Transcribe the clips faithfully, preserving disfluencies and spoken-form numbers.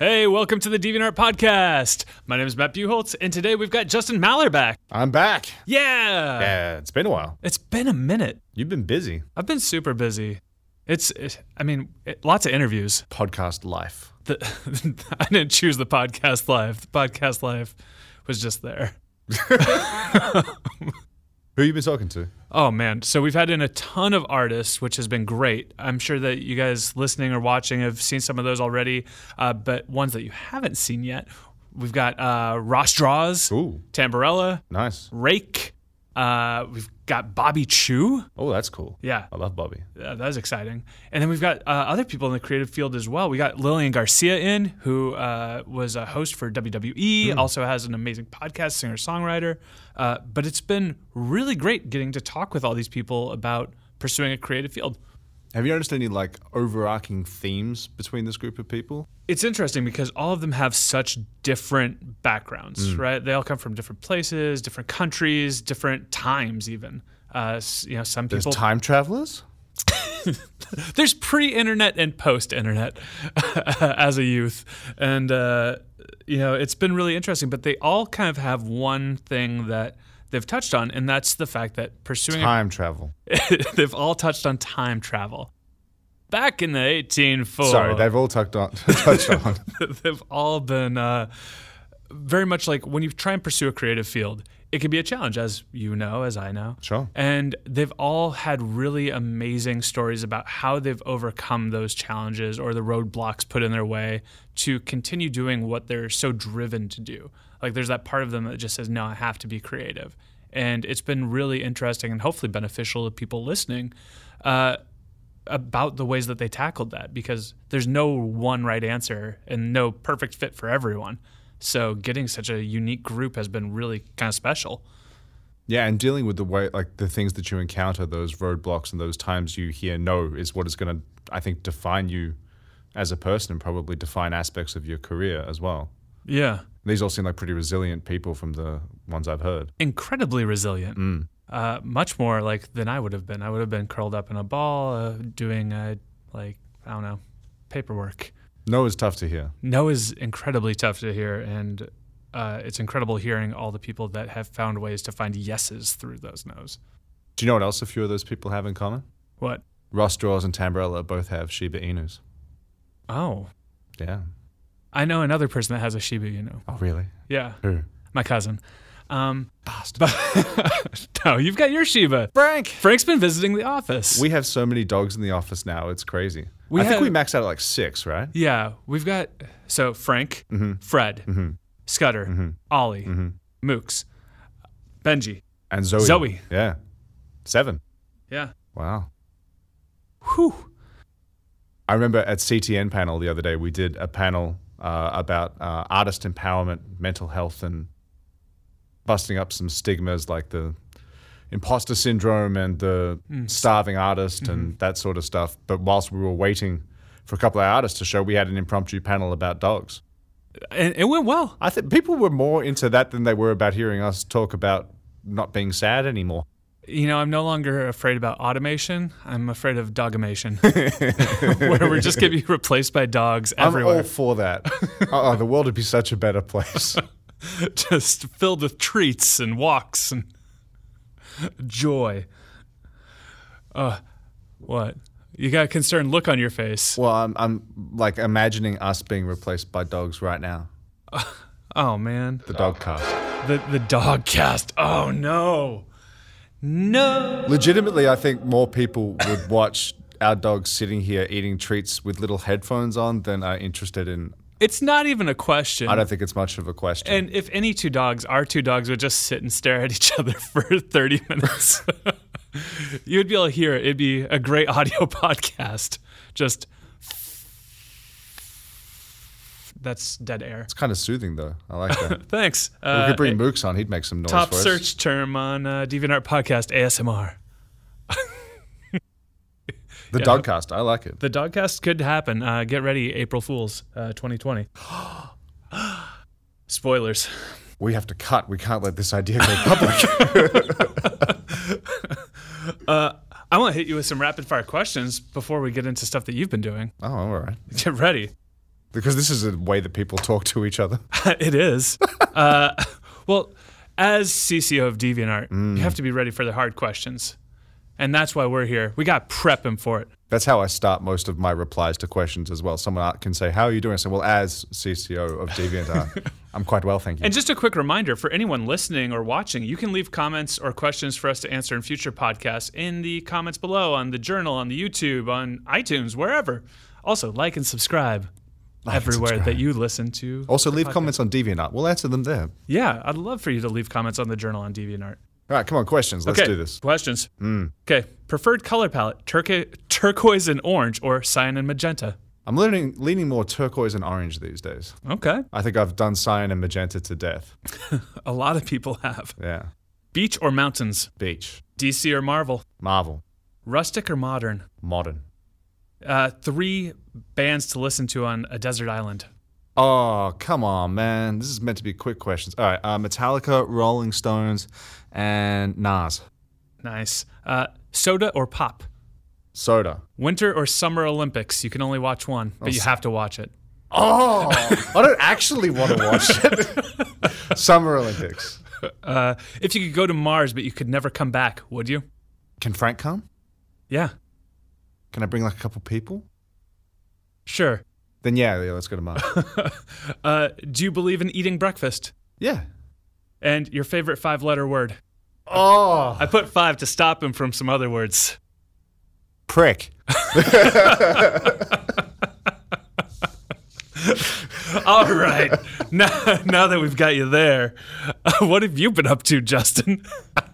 Hey, welcome to the DeviantArt Podcast. My name is Matt Buchholz, and today we've got Justin Maller back. I'm back. Yeah. Yeah, it's been a while. It's been a minute. You've been busy. I've been super busy. It's, it, I mean, it, lots of interviews. Podcast life. The, I didn't choose the podcast life. The podcast life was just there. Who have you been talking to? Oh, man. So we've had in a ton of artists, which has been great. I'm sure that you guys listening or watching have seen some of those already, uh, but ones that you haven't seen yet, we've got uh, Ross Draws, Ooh. Tamborella, Nice. Rake. Uh, we've got Bobby Chu. Oh, that's cool. Yeah. I love Bobby. Uh, that is exciting. And then we've got uh, other people in the creative field as well. We got Lillian Garcia in, who uh, was a host for W W E, mm. also has an amazing podcast, singer-songwriter. Uh, but it's been really great getting to talk with all these people about pursuing a creative field. Have you noticed any like overarching themes between this group of people? It's interesting because all of them have such different backgrounds, mm. right? They all come from different places, different countries, different times even. Uh, you know, some people... There's time travelers? There's pre-internet and post-internet as a youth. And, uh, you know, it's been really interesting. But they all kind of have one thing that they've touched on, and that's the fact that pursuing... Time a- travel. They've all touched on time travel. Back in the eighteen forties... Sorry, they've all touched on. touched on. They've all been uh, very much like when you try and pursue a creative field, it can be a challenge, as you know, as I know. Sure. And they've all had really amazing stories about how they've overcome those challenges or the roadblocks put in their way to continue doing what they're so driven to do. Like there's that part of them that just says, no, I have to be creative. And it's been really interesting and hopefully beneficial to people listening uh, about the ways that they tackled that, because there's no one right answer and no perfect fit for everyone. So getting such a unique group has been really kind of special. Yeah, and dealing with the way, like the things that you encounter, those roadblocks and those times you hear no is what is going to, I think, define you as a person and probably define aspects of your career as well. Yeah. These all seem like pretty resilient people from the ones I've heard. Incredibly resilient. Mm. Uh, much more like than I would have been. I would have been curled up in a ball uh, doing, uh, like, I don't know, paperwork. No is tough to hear. No is incredibly tough to hear, and uh, it's incredible hearing all the people that have found ways to find yeses through those no's. Do you know what else a few of those people have in common? What? Ross Draws and Tamborella both have Shiba Inus. Oh. Yeah. I know another person that has a Shiba Inu. Oh, really? Yeah. Who? My cousin. Um, Bastard. But no, you've got your Shiba. Frank. Frank's been visiting the office. We have so many dogs in the office now. It's crazy. We I have, think we maxed out at like six, right? Yeah. We've got, so Frank, mm-hmm. Fred, mm-hmm. Scudder, mm-hmm. Ollie, mm-hmm. Mooks, Benji. And Zoe. Zoe. Yeah. Seven. Yeah. Wow. Whew. I remember at C T N panel the other day, we did a panel uh, about uh, artist empowerment, mental health, and busting up some stigmas like the imposter syndrome and the mm. starving artist mm-hmm. and that sort of stuff. But whilst we were waiting for a couple of artists to show, we had an impromptu panel about dogs. And it went well. I think people were more into that than they were about hearing us talk about not being sad anymore. You know, I'm no longer afraid about automation. I'm afraid of dogimation, where we're just going to be replaced by dogs everywhere. I'm all for that. Oh, the world would be such a better place. Just filled with treats and walks and joy. Uh, what? You got a concerned look on your face. Well, I'm, I'm like imagining us being replaced by dogs right now. Uh, oh, man. The dog cast. The, the dog cast. Oh, no. No. Legitimately, I think more people would watch our dogs sitting here eating treats with little headphones on than are interested in... It's not even a question. I don't think it's much of a question. And if any two dogs, our two dogs would just sit and stare at each other for thirty minutes, you would be able to hear it. It'd be a great audio podcast. Just... That's dead air. It's kind of soothing, though. I like that. Thanks. We uh, could bring Mooks on. He'd make some noise top for us. Top search term on uh, DeviantArt Podcast, A S M R. The yeah, Dogcast. I like it. The Dogcast could happen. Uh, get ready, April Fools, uh, twenty twenty. Spoilers. We have to cut. We can't let this idea go public. uh, I want to hit you with some rapid-fire questions before we get into stuff that you've been doing. Oh, all right. Get ready. Because this is a way that people talk to each other. It is. uh, well, as C C O of DeviantArt, mm. you have to be ready for the hard questions. And that's why we're here. We got prepping for it. That's how I start most of my replies to questions as well. Someone can say, how are you doing? I say, well, as C C O of DeviantArt, I'm quite well, thank you. And just a quick reminder for anyone listening or watching, you can leave comments or questions for us to answer in future podcasts in the comments below, on the journal, on the YouTube, on iTunes, wherever. Also, like and subscribe like everywhere and subscribe. That you listen to. Also, leave podcast. Comments on DeviantArt. We'll answer them there. Yeah, I'd love for you to leave comments on the journal on DeviantArt. All right, come on, questions. Let's okay, do this. Questions. Mm. Okay, preferred color palette, turqu- turquoise and orange or cyan and magenta? I'm leaning, leaning more turquoise and orange these days. Okay. I think I've done cyan and magenta to death. A lot of people have. Yeah. Beach or mountains? Beach. D C or Marvel? Marvel. Rustic or modern? Modern. Uh, three bands to listen to on a desert island. Oh, come on, man. This is meant to be quick questions. All right, uh, Metallica, Rolling Stones, and Nas. Nice. Uh, soda or pop? Soda. Winter or Summer Olympics? You can only watch one, but oh, you have to watch it. Oh, I don't actually want to watch it. Summer Olympics. Uh, if you could go to Mars, but you could never come back, would you? Can Frank come? Yeah. Can I bring like a couple people? Sure. Then yeah, yeah, let's go to Mars. uh, do you believe in eating breakfast? Yeah. And your favorite five-letter word? Oh. I put five to stop him from some other words. Prick. All right. Now, now that we've got you there, uh, what have you been up to, Justin?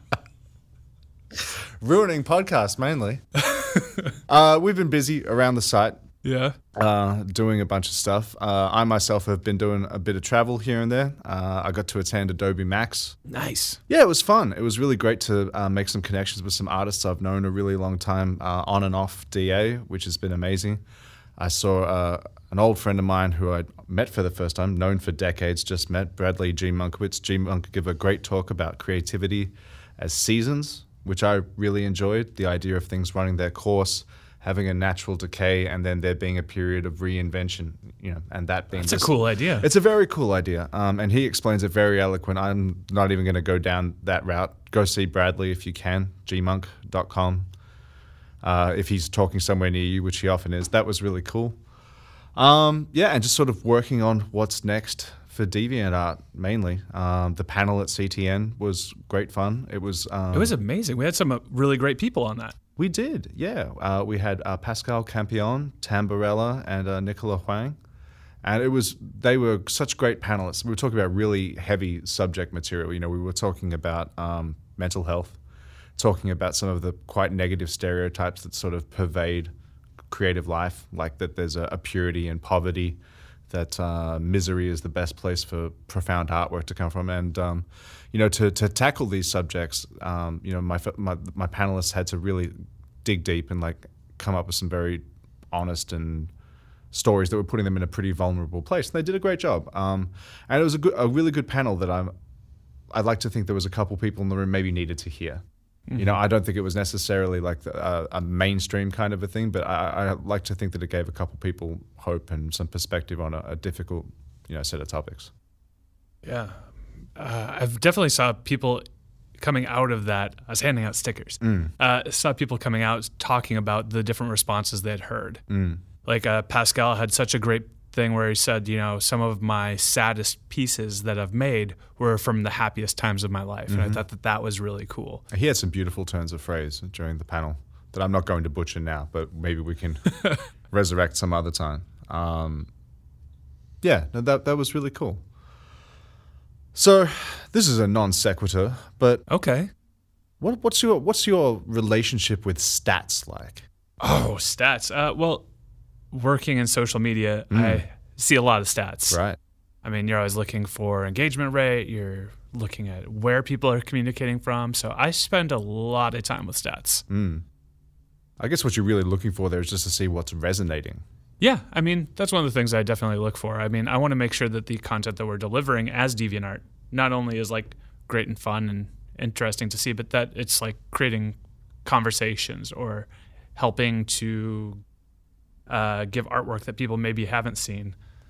Ruining podcasts, mainly. uh, we've been busy around the site. Yeah. Uh, doing a bunch of stuff. Uh, I myself have been doing a bit of travel here and there. Uh, I got to attend Adobe Max. Nice. Yeah, it was fun. It was really great to uh, make some connections with some artists I've known a really long time uh, on and off D A, which has been amazing. I saw uh, an old friend of mine who I met for the first time, known for decades, just met, Bradley G. Monkowitz. G. Monk gave a great talk about creativity as seasons, which I really enjoyed. The idea of things running their course, having a natural decay, and then there being a period of reinvention, you know, and that being... That's just, a cool idea. It's a very cool idea, um, and he explains it very eloquent. I'm not even going to go down that route. Go see Bradley if you can, g monk dot com. Uh, if he's talking somewhere near you, which he often is. That was really cool. Um, yeah, and just sort of working on what's next for DeviantArt, mainly. Um, the panel at C T N was great fun. It was... Um, it was amazing. We had some uh, really great people on that. We did, yeah. Uh, we had uh, Pascal Campion, Tamborella, and uh, Nicola Huang. And it was they were such great panelists. We were talking about really heavy subject material. You know, we were talking about um, mental health, talking about some of the quite negative stereotypes that sort of pervade creative life, like that there's a, a purity in poverty, that uh, misery is the best place for profound artwork to come from. And, um, you know, to, to tackle these subjects, um, you know, my, my my panelists had to really dig deep and, like, come up with some very honest and stories that were putting them in a pretty vulnerable place. And they did a great job. Um, and it was a, good, a really good panel that I'm, I'd like to think there was a couple people in the room maybe needed to hear. Mm-hmm. You know, I don't think it was necessarily like the, uh, a mainstream kind of a thing, but I, I like to think that it gave a couple people hope and some perspective on a, a difficult, you know, set of topics. Yeah. Uh, I've definitely saw people coming out of that. I was handing out stickers. Mm. Uh, saw people coming out talking about the different responses they'd heard. Mm. Like uh, Pascal had such a great thing where he said, you know, some of my saddest pieces that I've made were from the happiest times of my life. Mm-hmm. And I thought that that was really cool. He had some beautiful turns of phrase during the panel that I'm not going to butcher now, but maybe we can resurrect some other time. Um, yeah, no, that that was really cool. So this is a non sequitur, but okay, what, what's your what's your relationship with stats like? Oh, stats. Uh, well, working in social media, Mm. I see a lot of stats. Right. I mean, you're always looking for engagement rate. You're looking at where people are communicating from. So I spend a lot of time with stats. Mm. I guess what you're really looking for there is just to see what's resonating. Yeah, I mean, that's one of the things I definitely look for. I mean, I want to make sure that the content that we're delivering as DeviantArt not only is like great and fun and interesting to see, but that it's like creating conversations or helping to uh, give artwork that people maybe haven't seen.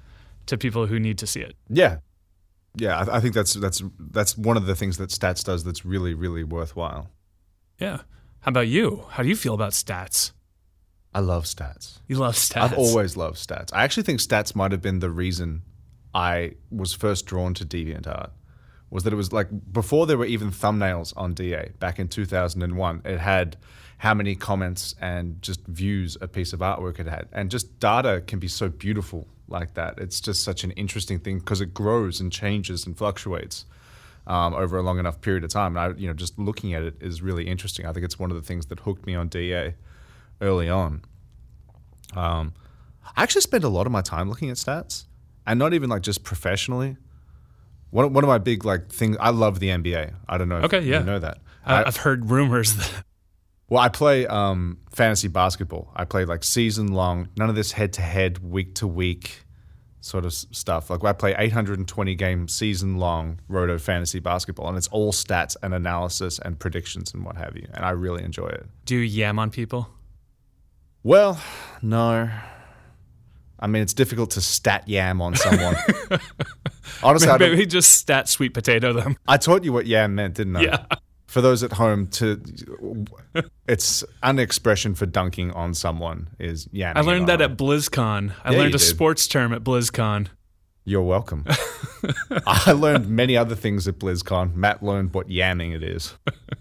to people who need to see it. Yeah. Yeah, I, I think that's that's that's one of the things that Stats does that's really, really worthwhile. Yeah. How about you? How do you feel about Stats? I love Stats. You love Stats? I've always loved Stats. I actually think Stats might have been the reason I was first drawn to DeviantArt. Was that it was like before there were even thumbnails on D A back in two thousand one. It had how many comments and just views a piece of artwork it had. And just data can be so beautiful like that. It's just such an interesting thing because it grows and changes and fluctuates um, over a long enough period of time. And I, you know, just looking at it is really interesting. I think it's one of the things that hooked me on D A early on. Um, I actually spent a lot of my time looking at Stats, and not even like just professionally. One one of my big like things. I love the N B A. I don't know if Okay, yeah. you know that. I, I, I've heard rumors that. well, I play um, fantasy basketball. I play like season long. None of this head to head, week to week sort of s- stuff. Like I play eight hundred twenty game season long Roto fantasy basketball, and it's all stats and analysis and predictions and what have you. And I really enjoy it. Do you yam on people? Well, no. I mean, it's difficult to stat yam on someone. Honestly, I, Maybe don't- just stat sweet potato them. I taught you what yam meant, didn't I? Yeah. For those at home, to it's an expression for dunking on someone is yamming. I learned it that on. at BlizzCon. I Yeah, learned you a did. sports term at BlizzCon. You're welcome. I learned many other things at BlizzCon. Matt learned what yamming it is.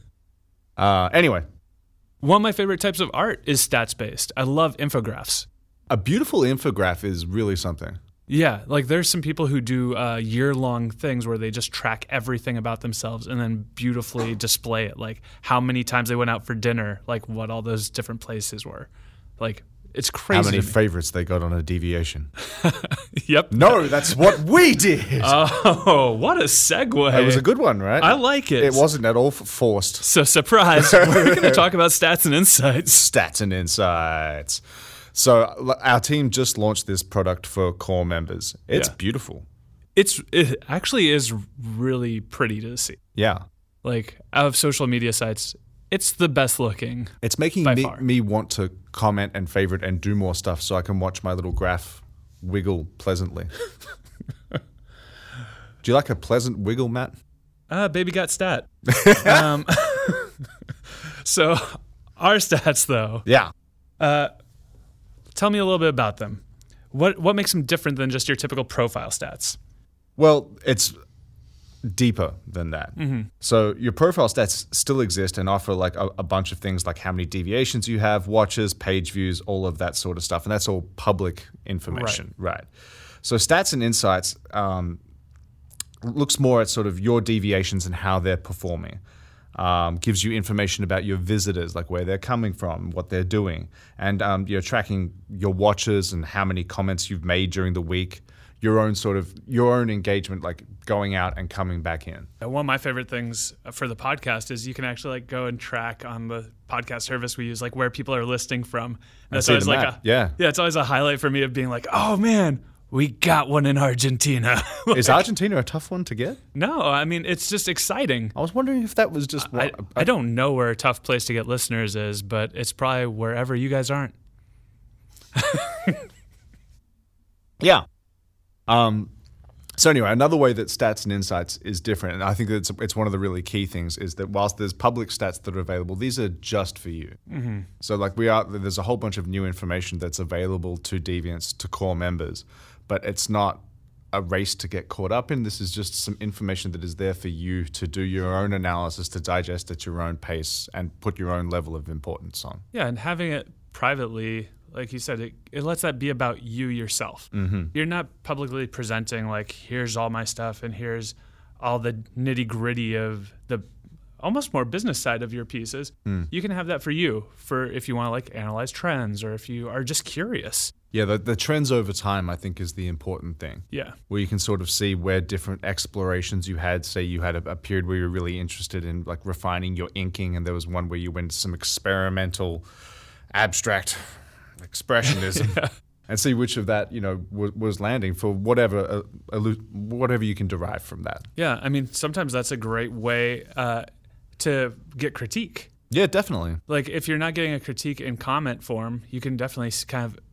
Uh, anyway, One of my favorite types of art is stats-based. I love infographics. a beautiful infograph is really something. Yeah, like there's some people who do uh, year-long things where they just track everything about themselves and then beautifully display it, like how many times they went out for dinner, like what all those different places were. Like, it's crazy. How many to me. favorites they got on a deviation? Yep. No, that's what we did. Oh, what a segue. It was a good one, right? I like it. It wasn't at all f- forced. So, surprise, we're going to talk about stats and insights. Stats and insights. So l- our team just launched this product for core members. It's Yeah. beautiful. It's It actually is really pretty to see. Yeah. Like, out of social media sites, it's the best looking. It's making By me, far. me want to comment and favorite and do more stuff so I can watch my little graph wiggle pleasantly. Do you like a pleasant wiggle, Matt? Ah, baby got stat. um, so, our stats, though, Yeah. uh, tell me a little bit about them. What what makes them different than just your typical profile stats? Well, it's deeper than that. So your profile stats still exist and offer like a, a bunch of things like how many deviations you have, watches, page views, all of that sort of stuff. And that's all public information. Right. So stats and insights um, looks more at sort of your deviations and how they're performing. Um, gives you information about your visitors, like where they're coming from, what they're doing, and um, you're tracking your watches and how many comments you've made during the week, your own sort of your own engagement, like going out and coming back in. Uh, One of my favorite things for the podcast is you can actually like go and track on the podcast service we use, like where people are listening from. That's see always the like map. a Yeah. yeah. It's always a highlight for me of being like, oh man, we got one in Argentina. Like, Is Argentina a tough one to get? no, I mean it's just exciting. I was wondering if that was just I, what, I don't know where a tough place to get listeners is, but it's probably wherever you guys aren't. yeah. Um. So anyway, another way that stats and insights is different, and I think that it's, it's one of the really key things, is that whilst there's public stats that are available, these are just for you. Mm-hmm. So like we are, there's a whole bunch of new information that's available to Deviants, to core members, but it's not a race to get caught up in. This is just some information that is there for you to do your own analysis, to digest at your own pace, and put your own level of importance on. Yeah, and having it privately, like you said, it, it lets that be about you yourself. Mm-hmm. You're not publicly presenting like, here's all my stuff and here's all the nitty gritty of the almost more business side of your pieces. Mm. You can have that for you, for if you want to like analyze trends or if you are just curious. Yeah, the, the trends over time, I think, is the important thing. Yeah. Where you can sort of see where different explorations you had. Say you had a, a period where you were really interested in like refining your inking, and there was one where you went to some experimental, abstract expressionism, yeah. and see which of that you know w- was landing for whatever uh, elu- whatever you can derive from that. Yeah, I mean, sometimes that's a great way uh, to get critique. Yeah, definitely. Like if you're not getting a critique in comment form, you can definitely kind of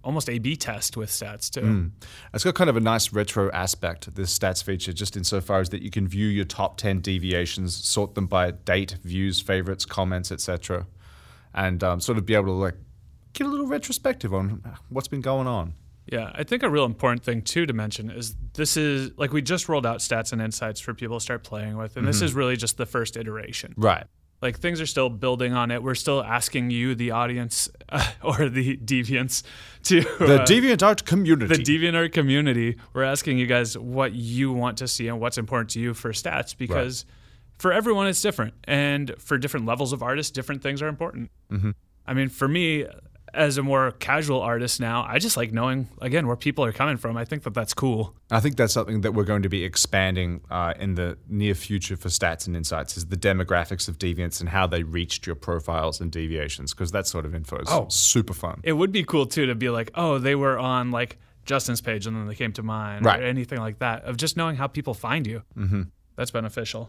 almost A B test with stats too. Mm. It's got kind of a nice retro aspect, this stats feature, just insofar as that you can view your top ten deviations, sort them by date, views, favorites, comments, et cetera, and um, sort of be able to like get a little retrospective on what's been going on. Yeah, I think a real important thing too to mention is this is like we just rolled out stats and insights for people to start playing with, and mm-hmm. this is really just the first iteration. Right. Like things are still building on it. We're still asking you, the audience, uh, or the deviants, to the uh, DeviantArt community. The DeviantArt community. We're asking you guys what you want to see and what's important to you for stats, because right. for everyone it's different, and for different levels of artists, different things are important. Mm-hmm. I mean, for me, as a more casual artist now, I just like knowing, again, where people are coming from. I think that that's cool. I think that's something that we're going to be expanding uh, in the near future for Stats and Insights, is the demographics of deviants and how they reached your profiles and deviations, because that sort of info is oh, super fun. It would be cool, too, to be like, oh, they were on like Justin's page and then they came to mine, right. or anything like that, of just knowing how people find you. Mm-hmm. That's beneficial.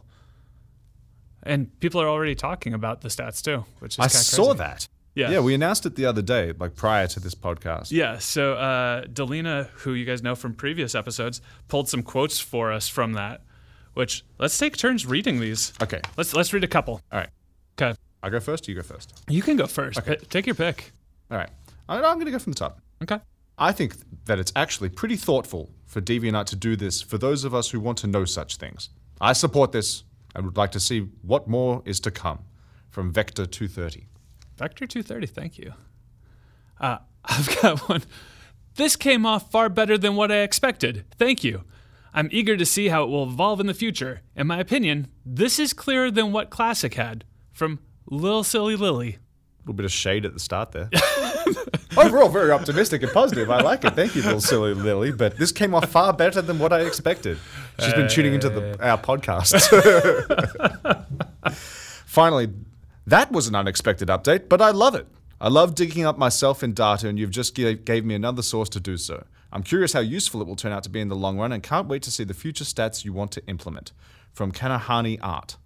And people are already talking about the stats, too, which is I kind of saw crazy. that. Yeah. yeah, we announced it the other day, like prior to this podcast. Yeah, so uh, Delina, who you guys know from previous episodes, pulled some quotes for us from that, which let's take turns reading these. Okay. Let's let's read a couple. All right. Okay. I go first, you go first? You can go first. Okay. P- take your pick. All right. I'm going to go from the top. Okay. I think that it's actually pretty thoughtful for DeviantArt to do this for those of us who want to know such things. I support this and would like to see what more is to come. From Vector two thirty. Vector two thirty, thank you. Uh, I've got one. This came off far better than what I expected. Thank you. I'm eager to see how it will evolve in the future. In my opinion, this is clearer than what Classic had. From Lil Silly Lily. A little bit of shade at the start there. Overall, very optimistic and positive. I like it. Thank you, Lil Silly Lily. But this came off far better than what I expected. She's been tuning into the, our podcast. Finally, that was an unexpected update, but I love it. I love digging up myself in data, and you've just gave, gave me another source to do so. I'm curious how useful it will turn out to be in the long run, and can't wait to see the future stats you want to implement. From Kanahani Art.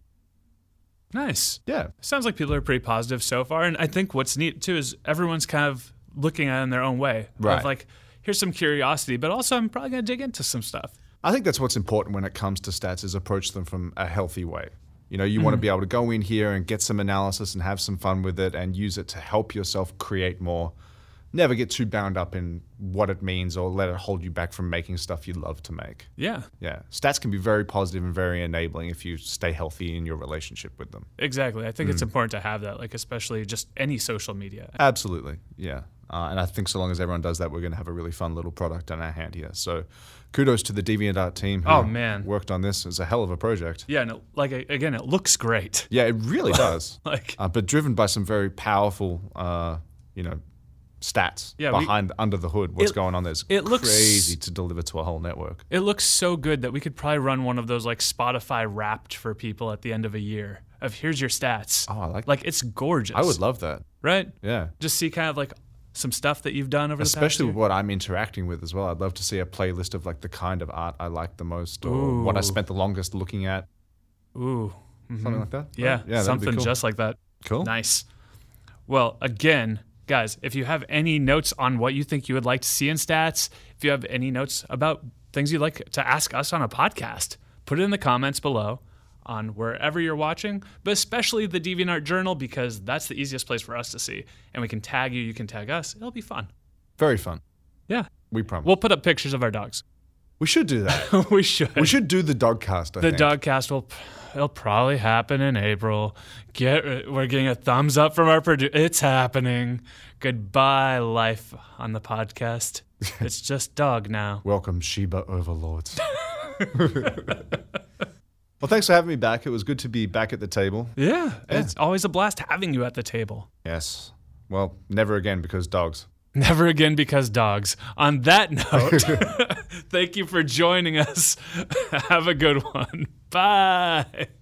Nice. Yeah. Sounds like people are pretty positive so far, and I think what's neat, too, is everyone's kind of looking at it in their own way. Right. Of like, here's some curiosity, but also I'm probably going to dig into some stuff. I think that's what's important when it comes to stats, is approach them from a healthy way. You know, you mm. want to be able to go in here and get some analysis and have some fun with it and use it to help yourself create more. Never get too bound up in what it means or let it hold you back from making stuff you love to make. Yeah. Yeah. Stats can be very positive and very enabling if you stay healthy in your relationship with them. Exactly. I think mm. it's important to have that, like especially just any social media. Absolutely. Yeah. Uh, and I think so long as everyone does that, we're going to have a really fun little product on our hand here. So kudos to the DeviantArt team who oh, man. worked on this. It's a hell of a project. Yeah, and it, like again, it looks great. Yeah, it really does. like, uh, but driven by some very powerful, uh, you know, stats yeah, behind we, under the hood. What's it, going on there is it looks, crazy to deliver to a whole network. It looks so good that we could probably run one of those like Spotify Wrapped for people at the end of a year of here's your stats. Oh, I like Like that. It's gorgeous. I would love that. Right? Yeah. Just see kind of like some stuff that you've done over Especially the past year. with what I'm interacting with as well. I'd love to see a playlist of like the kind of art I like the most or Ooh. what I spent the longest looking at. Ooh. Mm-hmm. Something like that? Yeah, right? yeah something cool. just like that. Cool. Nice. Well, again, guys, if you have any notes on what you think you would like to see in stats, if you have any notes about things you'd like to ask us on a podcast, put it in the comments below on wherever you're watching, but especially the DeviantArt Journal, because that's the easiest place for us to see. And we can tag you, you can tag us. It'll be fun. Very fun. Yeah. We promise. We'll put up pictures of our dogs. We should do that. we should. We should do the dogcast, I the think. dogcast will it'll probably happen in April. Get we're getting a thumbs up from our producer. It's happening. Goodbye, life on the podcast. It's just dog now. Welcome, Sheba overlords. Well, thanks for having me back. It was good to be back at the table. Yeah, Yeah. It's always a blast having you at the table. Yes. Well, never again because dogs. Never again because dogs. On that note, thank you for joining us. Have a good one. Bye.